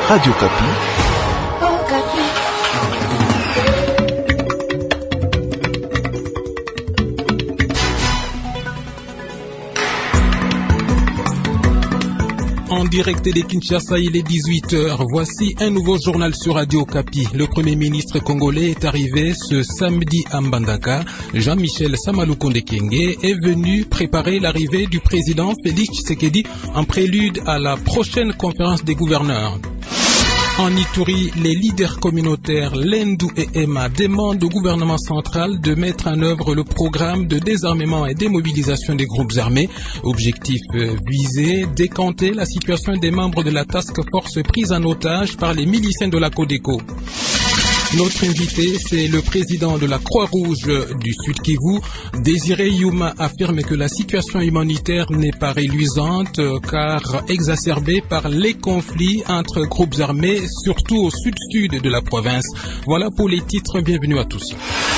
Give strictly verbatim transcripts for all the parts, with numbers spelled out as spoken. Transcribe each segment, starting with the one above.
Radio Kapi. Oh, Kapi. En direct de Kinshasa, il est dix-huit heures. Voici un nouveau journal sur Radio Kapi. Le Premier ministre congolais est arrivé ce samedi à Mbandaka. Jean-Michel Samalukonde Kyenge est venu préparer l'arrivée du président Félix Tshisekedi en prélude à la prochaine conférence des gouverneurs. En Ituri, les leaders communautaires Lendou et Emma demandent au gouvernement central de mettre en œuvre le programme de désarmement et démobilisation des groupes armés. Objectif visé, décanter la situation des membres de la task force prise en otage par les miliciens de la Codeco. Notre invité, c'est le président de la Croix-Rouge du Sud Kivu. Désiré Yuma affirme que la situation humanitaire n'est pas reluisante car exacerbée par les conflits entre groupes armés, surtout au sud-sud de la province. Voilà pour les titres. Bienvenue à tous.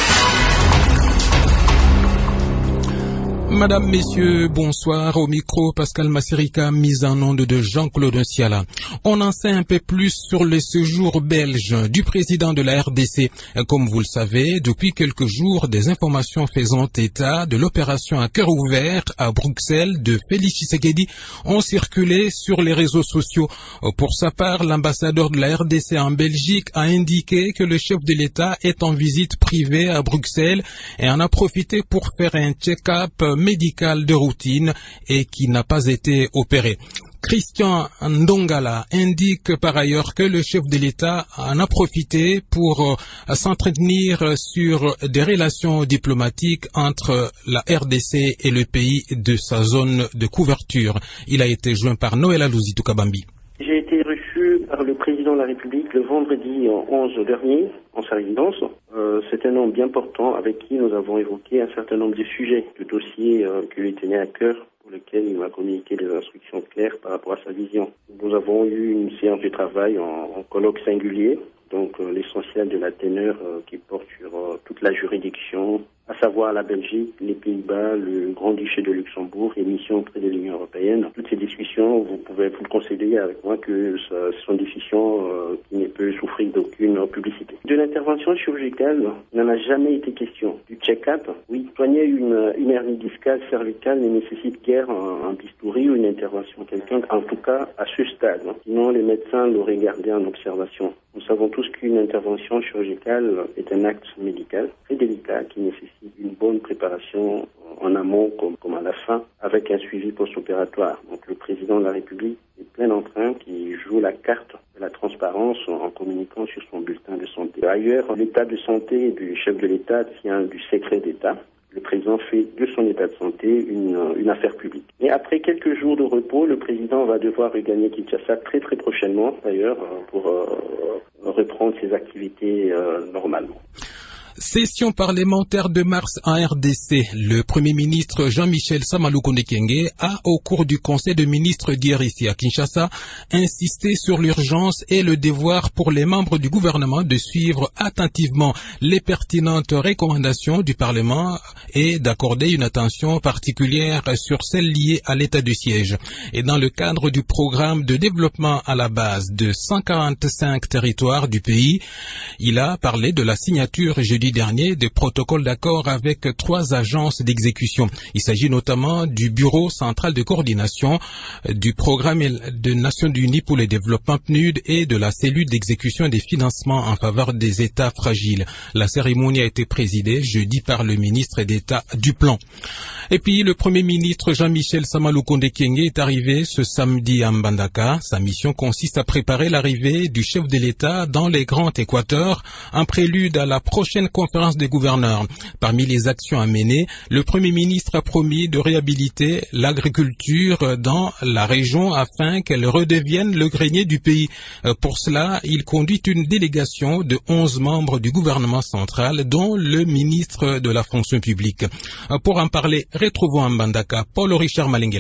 Madame, Messieurs, bonsoir. Au micro, Pascal Massirika, mise en onde de Jean-Claude Nsiala. On en sait un peu plus sur le séjour belge du président de la R D C. Comme vous le savez, depuis quelques jours, des informations faisant état de l'opération à cœur ouvert à Bruxelles de Félix Tshisekedi ont circulé sur les réseaux sociaux. Pour sa part, l'ambassadeur de la R D C en Belgique a indiqué que le chef de l'État est en visite privée à Bruxelles et en a profité pour faire un check-up médical de routine et qui n'a pas été opéré. Christian Ndongala indique par ailleurs que le chef de l'État en a profité pour euh, s'entretenir sur des relations diplomatiques entre la R D C et le pays de sa zone de couverture. Il a été joint par Noël Alouzitou Kabambi. J'ai été reçu par le président de la République le vendredi onze dernier en sa résidence. Euh, c'est un homme bien portant avec qui nous avons évoqué un certain nombre de sujets, de dossiers euh, qui lui tenaient à cœur, pour lesquels il m'a communiqué des instructions claires par rapport à sa vision. Nous avons eu une séance de travail en, en colloque singulier, donc euh, l'essentiel de la teneur euh, qui porte sur euh, toute la juridiction, à savoir la Belgique, les Pays-Bas, le Grand-Duché de Luxembourg et mission auprès de l'Union européenne. Toutes ces discussions, vous pouvez vous le concéder avec moi que ce sont des discussions euh, qui ne peuvent souffrir d'aucune publicité. De l'intervention chirurgicale, il n'en a jamais été question. Du check-up, oui, soigner une, une hernie discale cervicale ne nécessite guère un, un bistouri ou une intervention quelconque, en tout cas à ce stade. Hein. Sinon, les médecins l'auraient gardé en observation. Nous savons tous qu'une intervention chirurgicale est un acte médical très délicat qui nécessite une bonne préparation en amont comme, comme à la fin, avec un suivi post-opératoire. Donc le président de la République est plein d'entrain qui joue la carte de la transparence en communiquant sur son bulletin de santé. Ailleurs, l'état de santé du chef de l'État tient du secret d'État. Le président fait de son état de santé une, une affaire publique. Et après quelques jours de repos, le président va devoir regagner Kinshasa très très prochainement, d'ailleurs, pour euh, reprendre ses activités euh, normalement. Session parlementaire de mars en R D C. Le Premier ministre Jean-Michel Samalukonde Kyenge a, au cours du Conseil de ministres d'hier ici à Kinshasa, insisté sur l'urgence et le devoir pour les membres du gouvernement de suivre attentivement les pertinentes recommandations du Parlement et d'accorder une attention particulière sur celles liées à l'état de siège. Et dans le cadre du programme de développement à la base de cent quarante-cinq territoires du pays, il a parlé de la signature jeudi dernier des protocoles d'accord avec trois agences d'exécution. Il s'agit notamment du Bureau central de coordination, du Programme des Nations Unies pour le développement P N U D et de la cellule d'exécution des financements en faveur des États fragiles. La cérémonie a été présidée jeudi par le ministre d'État du Plan. Et puis le Premier ministre Jean-Michel Samalukonde Kyenge est arrivé ce samedi à Mbandaka. Sa mission consiste à préparer l'arrivée du chef de l'État dans les Grands Équateurs en prélude à la prochaine conférence des gouverneurs. Parmi les actions à mener, le Premier ministre a promis de réhabiliter l'agriculture dans la région afin qu'elle redevienne le grenier du pays. Pour cela, il conduit une délégation de onze membres du gouvernement central, dont le ministre de la fonction publique. Pour en parler, retrouvons à Mbandaka Paul Richard Malengela.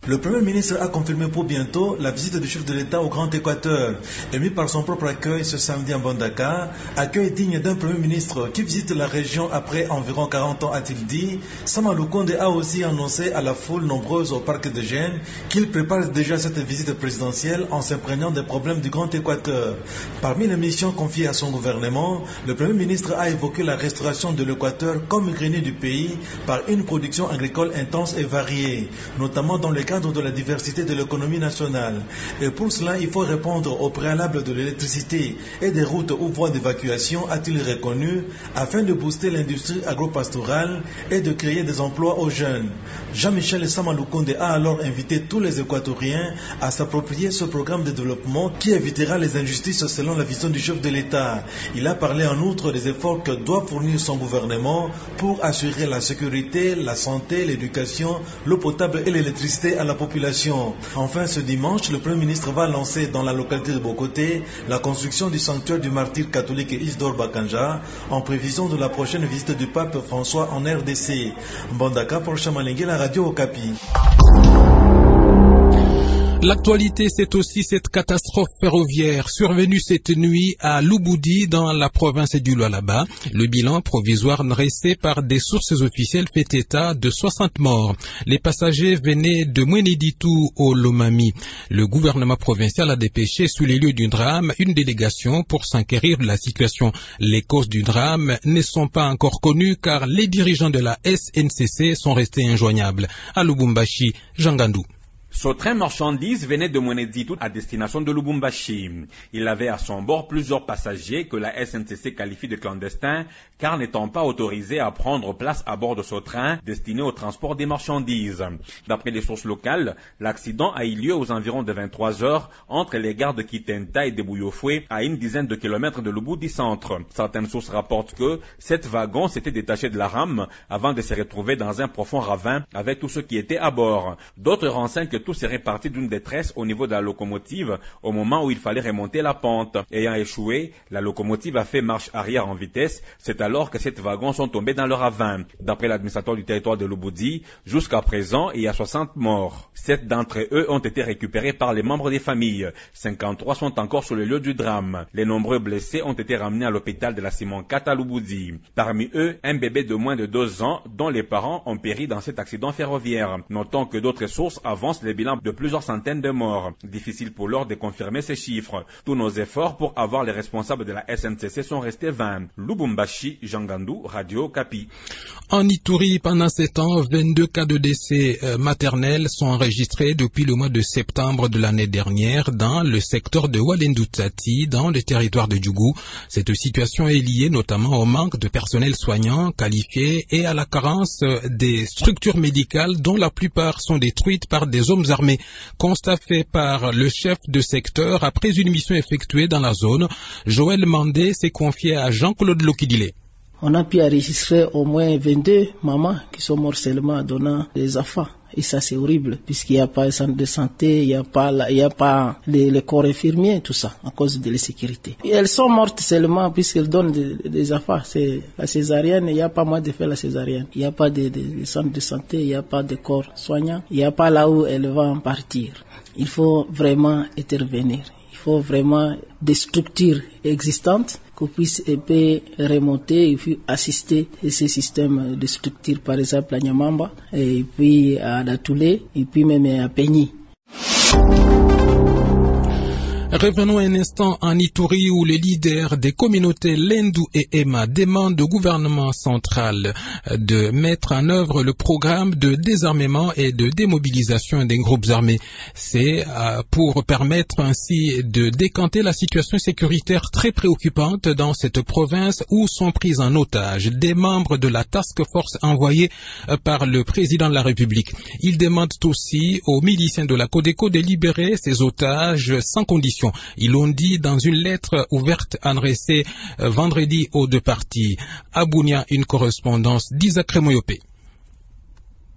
Le Premier ministre a confirmé pour bientôt la visite du chef de l'État au Grand Équateur, émis par son propre accueil ce samedi à Mbandaka, accueil digne d'un Premier ministre qui visite la région après environ quarante ans, a-t-il dit. Sama Lukonde a aussi annoncé à la foule nombreuse au parc de Gênes qu'il prépare déjà cette visite présidentielle en s'imprégnant des problèmes du Grand Équateur. Parmi les missions confiées à son gouvernement, le Premier ministre a évoqué la restauration de l'Équateur comme grenier du pays par une production agricole intense et variée, notamment dans le cadre de la diversité de l'économie nationale. Et pour cela, il faut répondre au préalable de l'électricité et des routes ou voies d'évacuation, a-t-il reconnu, afin de booster l'industrie agro-pastorale et de créer des emplois aux jeunes. Jean-Michel Sama Lukonde a alors invité tous les Équatoriens à s'approprier ce programme de développement qui évitera les injustices selon la vision du chef de l'État. Il a parlé en outre des efforts que doit fournir son gouvernement pour assurer la sécurité, la santé, l'éducation, l'eau potable et l'électricité à la population. Enfin, ce dimanche, le Premier ministre va lancer dans la localité de Bokoté la construction du sanctuaire du martyr catholique Isidore Bakanja en prévision de la prochaine visite du pape François en R D C. Mbandaka pour Chamalengue, la radio Okapi. L'actualité, c'est aussi cette catastrophe ferroviaire survenue cette nuit à Lubudi dans la province du Lualaba. Le bilan provisoire dressé par des sources officielles fait état de soixante morts. Les passagers venaient de Mweneditu au Lomami. Le gouvernement provincial a dépêché sous les lieux du drame une délégation pour s'enquérir de la situation. Les causes du drame ne sont pas encore connues car les dirigeants de la S N C C sont restés injoignables. À Lubumbashi, Jangandou. Ce train marchandises venait de Mweneditu à destination de Lubumbashi. Il avait à son bord plusieurs passagers que la S N C C qualifie de clandestins car n'étant pas autorisés à prendre place à bord de ce train destiné au transport des marchandises. D'après les sources locales, l'accident a eu lieu aux environs de vingt-trois heures entre les gares de Kitenta et de Bouillofoué à une dizaine de kilomètres de Lubudi centre. Certaines sources rapportent que sept wagons s'étaient détachés de la rame avant de se retrouver dans un profond ravin avec tous ceux qui étaient à bord. D'autres renseignent que tout serait parti d'une détresse au niveau de la locomotive au moment où il fallait remonter la pente. Ayant échoué, la locomotive a fait marche arrière en vitesse. C'est alors que sept wagons sont tombés dans le ravin. D'après l'administrateur du territoire de Lubudi, jusqu'à présent, il y a soixante morts. Sept d'entre eux ont été récupérés par les membres des familles. cinquante-trois sont encore sur le lieu du drame. Les nombreux blessés ont été ramenés à l'hôpital de la Simon quatre à Lubudi. Parmi eux, un bébé de moins de deux ans dont les parents ont péri dans cet accident ferroviaire. Notons que d'autres sources avancent les bilan de plusieurs centaines de morts. Difficile pour l'or de confirmer ces chiffres. Tous nos efforts pour avoir les responsables de la S N C C sont restés vains. Lubumbashi, Jangandou, Radio Kapi. En Ituri, pendant ces temps, vingt-deux cas de décès euh, maternels sont enregistrés depuis le mois de septembre de l'année dernière dans le secteur de Walendu-Tsati, dans le territoire de Djougou. Cette situation est liée notamment au manque de personnel soignant qualifié et à la carence des structures médicales dont la plupart sont détruites par des hommes armés. Constat fait par le chef de secteur après une mission effectuée dans la zone. Joël Mandé s'est confié à Jean-Claude Lokidile. On a pu enregistrer au moins vingt-deux mamans qui sont mortes seulement donnant des enfants. Et ça, c'est horrible, puisqu'il n'y a pas de centre de santé, il n'y a pas, il n'y a pas les, les corps infirmiers, tout ça, à cause de l'insécurité. Et elles sont mortes seulement puisqu'elles donnent des, des enfants. C'est la césarienne, il n'y a pas moyen de faire la césarienne. Il n'y a pas de, de, de centre de santé, il n'y a pas de corps soignants. Il n'y a pas là où elles vont partir. Il faut vraiment intervenir. Il faut vraiment des structures existantes qu'on puisse épée remonter et puis assister à ces systèmes de structures, par exemple à Nyamamba, et puis à Datoulé, et puis même à Peigny. Revenons un instant en Ituri où les leaders des communautés Lendu et Ema demandent au gouvernement central de mettre en œuvre le programme de désarmement et de démobilisation des groupes armés. C'est pour permettre ainsi de décanter la situation sécuritaire très préoccupante dans cette province où sont pris en otage des membres de la task force envoyée par le président de la République. Ils demandent aussi aux miliciens de la Codeco de libérer ces otages sans condition. Ils l'ont dit dans une lettre ouverte adressée vendredi aux deux parties. À Bunia, une correspondance d'Isaac Remoyopé.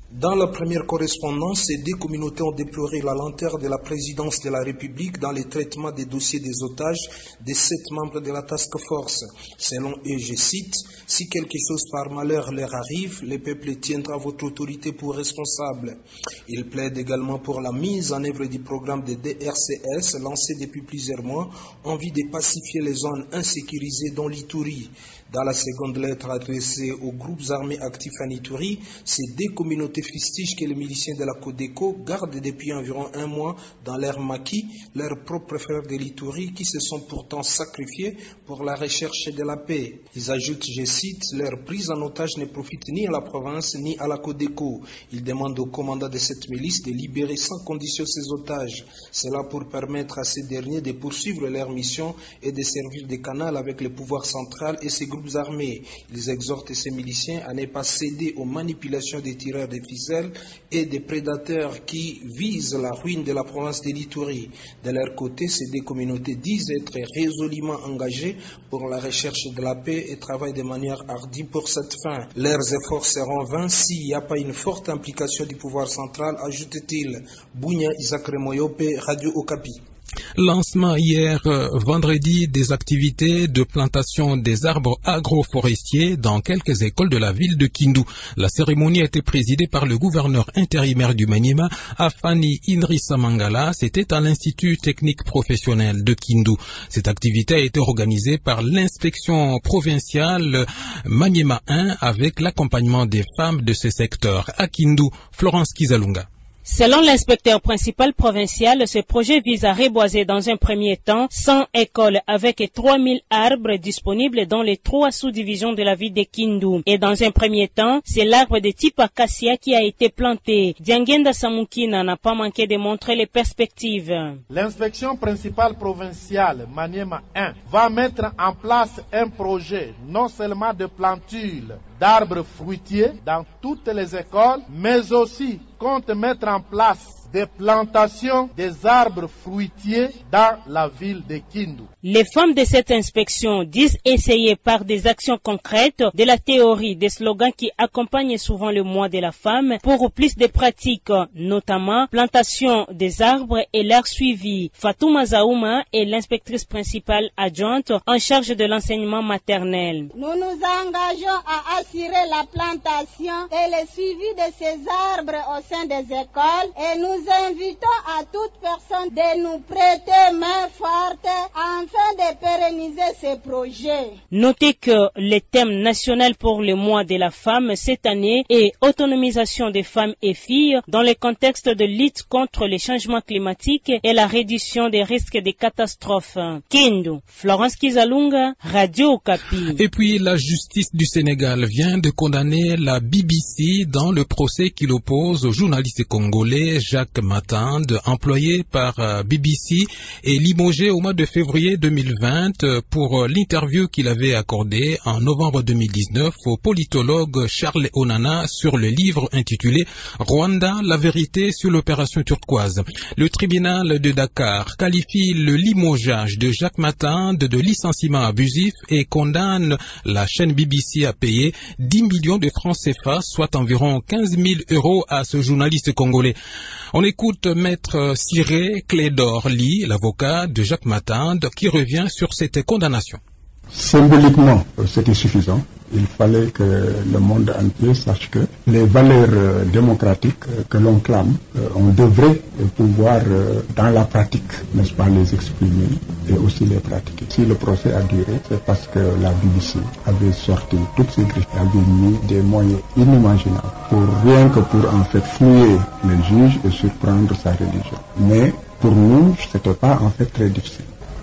Dans la première correspondance, ces deux communautés ont déploré la lenteur de la présidence de la République dans le traitement des dossiers des otages des sept membres de la task force. Selon eux, je cite, « Si quelque chose par malheur leur arrive, le peuple tiendra votre autorité pour responsable. » Ils plaident également pour la mise en œuvre du programme de D R C S lancé depuis plusieurs mois en vue de pacifier les zones insécurisées dont l'Ituri. Dans la seconde lettre adressée aux groupes armés actifs en Ituri, ces deux communautés fustigent que les miliciens de la Codeco gardent depuis environ un mois dans leur maquis leurs propres frères de l'Ituri qui se sont pourtant sacrifiés pour la recherche de la paix. Ils ajoutent, je cite, « Leur prise en otage ne profite ni à la province ni à la Codeco. Ils demandent au commandant de cette milice de libérer sans condition ces otages. Cela pour permettre à ces derniers de poursuivre leur mission et de servir de canal avec le pouvoir central et ses groupes armés. Ils exhortent ces miliciens à ne pas céder aux manipulations des tireurs de ficelles et des prédateurs qui visent la ruine de la province de l'Ituri. De leur côté, ces deux communautés disent être résolument engagées pour la recherche de la paix et travaillent de manière hardie pour cette fin. Leurs efforts seront vains s'il n'y a pas une forte implication du pouvoir central, ajoute-t-il. Bounia Isaac Remoyope, Radio Okapi. Lancement hier euh, vendredi des activités de plantation des arbres agroforestiers dans quelques écoles de la ville de Kindu. La cérémonie a été présidée par le gouverneur intérimaire du Maniema, Afani Inrissa Mangala. C'était à l'Institut technique professionnel de Kindu. Cette activité a été organisée par l'inspection provinciale Maniema un avec l'accompagnement des femmes de ce secteur. À Kindu, Florence Kizalunga. Selon l'inspecteur principal provincial, ce projet vise à reboiser dans un premier temps cent écoles avec trois mille arbres disponibles dans les trois sous-divisions de la ville de Kindu. Et dans un premier temps, c'est l'arbre de type acacia qui a été planté. Diangenda Samukina n'a pas manqué de montrer les perspectives. L'inspection principale provinciale Maniema un va mettre en place un projet non seulement de planture d'arbres fruitiers dans toutes les écoles, mais aussi compte mettre en place des plantations des arbres fruitiers dans la ville de Kindu. Les femmes de cette inspection disent essayer par des actions concrètes de la théorie des slogans qui accompagnent souvent le mois de la femme pour plus de pratiques, notamment plantation des arbres et leur suivi. Fatouma Zaouma est l'inspectrice principale adjointe en charge de l'enseignement maternel. Nous nous engageons à assurer la plantation et le suivi de ces arbres au sein des écoles et nous Nous invitons à toute personne de nous prêter main forte afin de pérenniser ces projets. Notez que le thème national pour le mois de la femme cette année est autonomisation des femmes et filles dans le contexte de lutte contre les changements climatiques et la réduction des risques de catastrophes. Kindu, Florence Kizalunga, Radio Okapi. Et puis la justice du Sénégal vient de condamner la B B C dans le procès qu'il oppose au journaliste congolais Jacques Matande, employé par B B C et limogé au mois de février deux mille vingt pour l'interview qu'il avait accordée en novembre deux mille dix-neuf au politologue Charles Onana sur le livre intitulé Rwanda, la vérité sur l'opération turquoise. Le tribunal de Dakar qualifie le limogeage de Jacques Matande de licenciement abusif et condamne la chaîne B B C à payer dix millions de francs C F A, soit environ quinze mille euros à ce journaliste congolais. On écoute Maître Siré Clédor Ly, l'avocat de Jacques Matande, qui revient sur cette condamnation. Symboliquement, c'était suffisant. Il fallait que le monde entier sache que les valeurs démocratiques que l'on clame, on devrait pouvoir, dans la pratique, n'est-ce pas, les exprimer et aussi les pratiquer. Si le procès a duré, c'est parce que la B B C avait sorti toutes ses griffes, avait mis des moyens inimaginables pour rien que pour en fait fouiller les juges et surprendre sa religion. Mais pour nous, c'était pas en fait très difficile. Pourquoi ?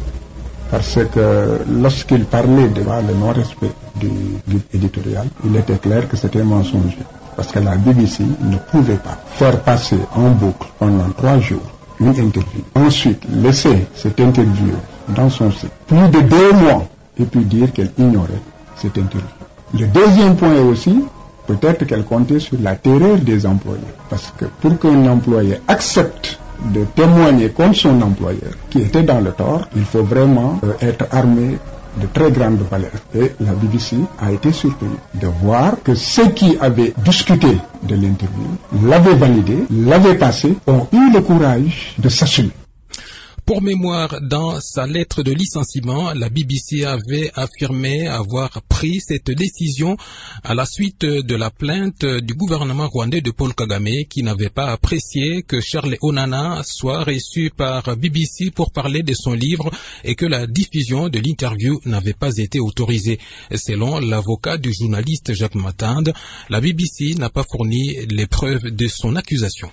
Parce que lorsqu'il parlait devant le non-respect du guide éditorial, il était clair que c'était mensonger. Parce que la B B C ne pouvait pas faire passer en boucle pendant trois jours une interview. Ensuite, laisser cette interview dans son site plus de deux mois et puis dire qu'elle ignorait cette interview. Le deuxième point aussi, peut-être qu'elle comptait sur la terreur des employés. Parce que pour qu'un employé accepte de témoigner contre son employeur qui était dans le tort, il faut vraiment euh, être armé de très grande valeur. Et la B B C a été surpris de voir que ceux qui avaient discuté de l'interview, l'avaient validé, l'avaient passé, ont eu le courage de s'assumer. Pour mémoire, dans sa lettre de licenciement, la B B C avait affirmé avoir pris cette décision à la suite de la plainte du gouvernement rwandais de Paul Kagame qui n'avait pas apprécié que Charles Onana soit reçu par B B C pour parler de son livre et que la diffusion de l'interview n'avait pas été autorisée. Selon l'avocat du journaliste Jacques Matande, la B B C n'a pas fourni les preuves de son accusation.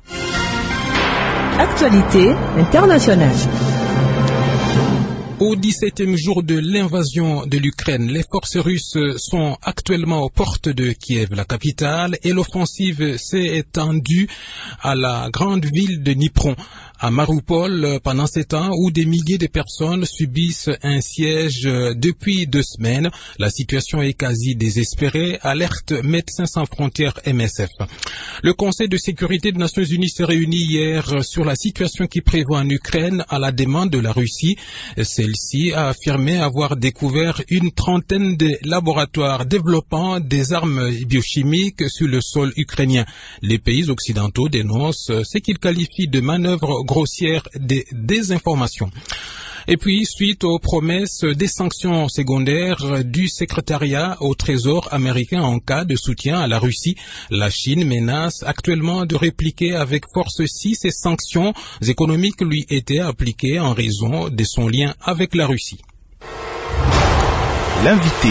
Actualité internationale. Au dix-septième jour de l'invasion de l'Ukraine, les forces russes sont actuellement aux portes de Kiev, la capitale, et l'offensive s'est étendue à la grande ville de Dnipro. À Mariupol, pendant ces temps où des milliers de personnes subissent un siège depuis deux semaines, la situation est quasi désespérée, alerte Médecins sans frontières M S F. Le Conseil de sécurité des Nations Unies s'est réuni hier sur la situation qui prévaut en Ukraine à la demande de la Russie. Celle-ci a affirmé avoir découvert une trentaine de laboratoires développant des armes biochimiques sur le sol ukrainien. Les pays occidentaux dénoncent ce qu'ils qualifient de manœuvres grossière de désinformation. Et puis, suite aux promesses des sanctions secondaires du secrétariat au Trésor américain en cas de soutien à la Russie, la Chine menace actuellement de répliquer avec force si ces sanctions économiques lui étaient appliquées en raison de son lien avec la Russie. L'invité.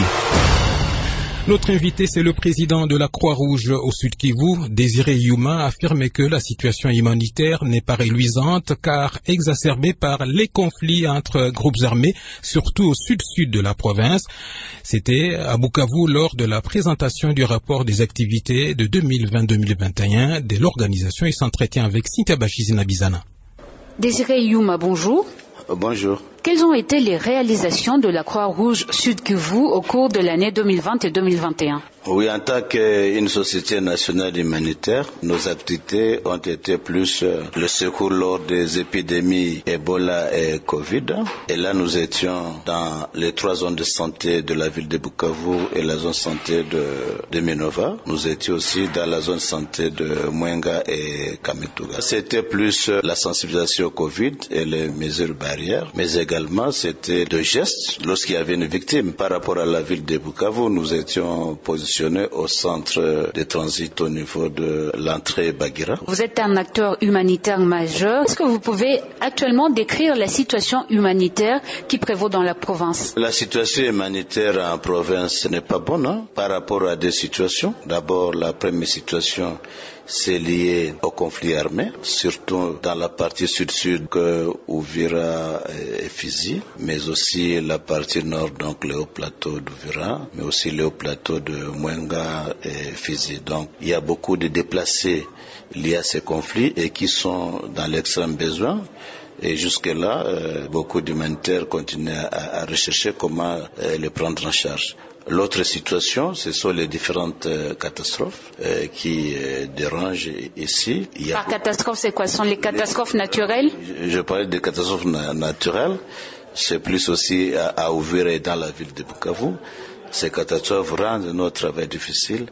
Notre invité, c'est le président de la Croix-Rouge au Sud Kivu, Désiré Yuma, affirme que la situation humanitaire n'est pas reluisante car exacerbée par les conflits entre groupes armés, surtout au sud-sud de la province. C'était à Bukavu lors de la présentation du rapport des activités de deux mille vingt deux mille vingt et un de l'organisation. Il s'entretient avec Cynthia Bachizina Bizana. Désiré Yuma, bonjour. Bonjour. Quelles ont été les réalisations de la Croix-Rouge Sud Kivu au cours de l'année deux mille vingt et deux mille vingt et un? Oui, en tant qu'une société nationale humanitaire, nos activités ont été plus le secours lors des épidémies Ebola et Covid. Et là, nous étions dans les trois zones de santé de la ville de Bukavu et la zone santé de, de Minova. Nous étions aussi dans la zone santé de Mwenga et Kamituga. C'était plus la sensibilisation au Covid et les mesures barrières, mais également c'était de gestes lorsqu'il y avait une victime. Par rapport à la ville de Bukavu, nous étions positionnés au centre de transit au niveau de l'entrée Bagira. Vous êtes un acteur humanitaire majeur. Est-ce que vous pouvez actuellement décrire la situation humanitaire qui prévaut dans la province? La situation humanitaire en province n'est pas bonne hein, par rapport à des situations. D'abord, la première situation, c'est lié au conflit armé, surtout dans la partie sud-sud que Uvira et Fizi, mais aussi la partie nord, donc le haut plateau d'Uvira, mais aussi le haut plateau de Mwenga et Fizi. Donc il y a beaucoup de déplacés liés à ces conflits et qui sont dans l'extrême besoin. Et jusque-là, euh, beaucoup d'humanitaires continuent à, à rechercher comment euh, les prendre en charge. L'autre situation, ce sont les différentes euh, catastrophes euh, qui euh, dérangent ici. Il y a Par catastrophe, c'est quoi? Ce sont les catastrophes naturelles? Je, je parlais des catastrophes na- naturelles. C'est plus aussi à, à Uvira dans la ville de Bukavu. Ces catastrophes rendent notre travail difficile.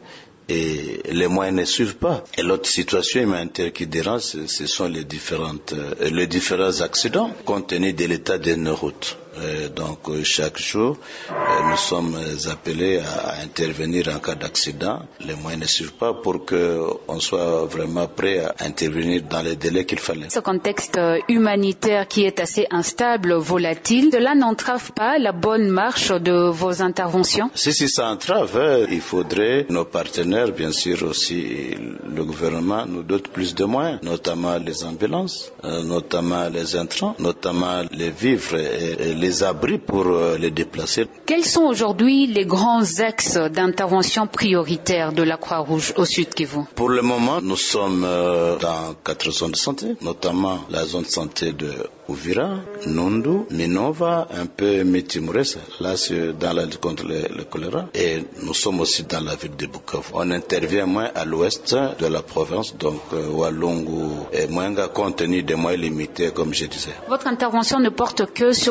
Et les moyens ne suivent pas. Et l'autre situation humanitaire qui dérange, ce, ce sont les différentes, euh, les différents accidents compte tenu de l'état de nos routes. Euh, donc euh, chaque jour, euh, nous sommes appelés à, à intervenir en cas d'accident. Les moyens ne suivent pas pour que on soit vraiment prêt à intervenir dans les délais qu'il fallait. Ce contexte humanitaire qui est assez instable, volatile, cela n'entrave pas la bonne marche de vos interventions? Si, si ça entrave, hein, il faudrait nos partenaires, bien sûr aussi le gouvernement, nous dotent plus de moyens, notamment les ambulances, euh, notamment les intrants, notamment les vivres et, et les les abris pour euh, les déplacer. Quels sont aujourd'hui les grands axes d'intervention prioritaires de la Croix-Rouge au Sud Kivu? Pour le moment, nous sommes euh, dans quatre zones de santé, notamment la zone de santé de Uvira, Nundu, Minova, un peu Mitimures, là c'est dans la lutte contre le, le choléra. Et nous sommes aussi dans la ville de Bukavu. On intervient moins à l'ouest de la province, donc euh, Walungu et Mwenga, compte tenu des moyens limités, comme je disais. Votre intervention ne porte que sur le secteur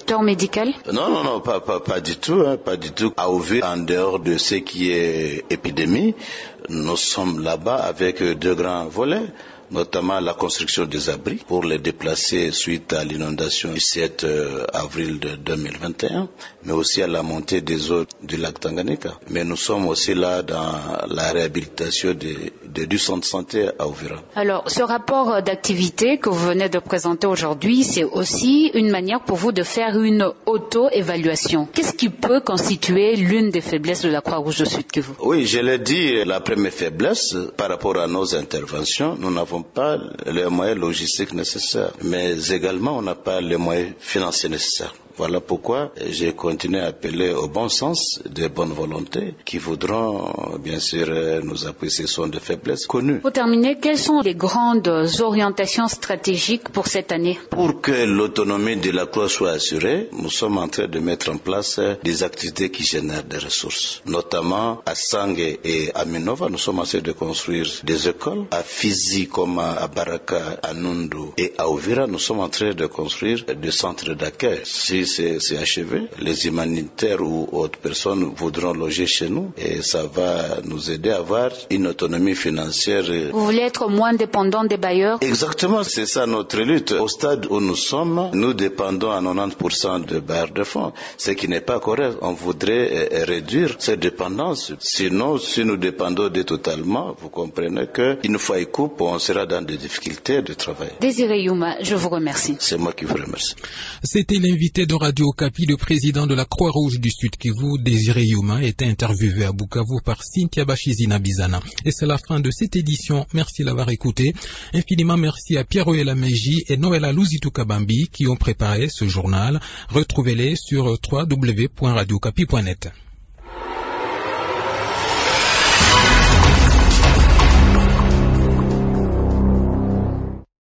secteur médical? Non, non, non, pas, pas, pas du tout, hein, pas du tout. À Uvira, en dehors de ce qui est épidémie, nous sommes là-bas avec deux grands volets, notamment la construction des abris pour les déplacer suite à l'inondation du sept avril de deux mille vingt et un, mais aussi à la montée des eaux du lac Tanganyika. Mais nous sommes aussi là dans la réhabilitation de, de, du centre de santé à Uvira. Alors, ce rapport d'activité que vous venez de présenter aujourd'hui, c'est aussi une manière pour vous de faire une auto-évaluation. Qu'est-ce qui peut constituer l'une des faiblesses de la Croix-Rouge de Sud-Kivu? Oui, je l'ai dit, la première faiblesse par rapport à nos interventions, nous n'avons pas les moyens logistiques nécessaires, mais également on n'a pas les moyens financiers nécessaires. Voilà pourquoi j'ai continué à appeler au bon sens des bonnes volontés qui voudront bien sûr nous appuyer. Ce sont des faiblesses connues. Pour terminer, quelles sont les grandes orientations stratégiques pour cette année? Pour que l'autonomie de la Croix soit assurée, nous sommes en train de mettre en place des activités qui génèrent des ressources. Notamment à Sangue et à Minova, nous sommes en train de construire des écoles. À Fizi comme à Baraka, à Nundu et à Uvira, nous sommes en train de construire des centres d'accueil. Si c'est achevé, les humanitaires ou autres personnes voudront loger chez nous et ça va nous aider à avoir une autonomie financière. Vous voulez être moins dépendant des bailleurs? Exactement, c'est ça notre lutte. Au stade où nous sommes, nous dépendons à quatre-vingt-dix pour cent de bailleurs de fonds, ce qui n'est pas correct. On voudrait réduire cette dépendance. Sinon, si nous dépendons de totalement, vous comprenez qu'une fois il coupe, on sera dans des difficultés de travail. Désiré Youma, je vous remercie. C'est moi qui vous remercie. C'était l'invité de Radio Okapi, le président de la Croix-Rouge du Sud-Kivu, Désiré Youma, était interviewé à Bukavu par Cynthia Bachizina Bizana. Et c'est la fin de cette édition. Merci d'avoir écouté. Infiniment merci à Pierre-Oela Meji et Noëlla Louzitou Kabambi qui ont préparé ce journal. Retrouvez-les sur w w w point radio okapi point net.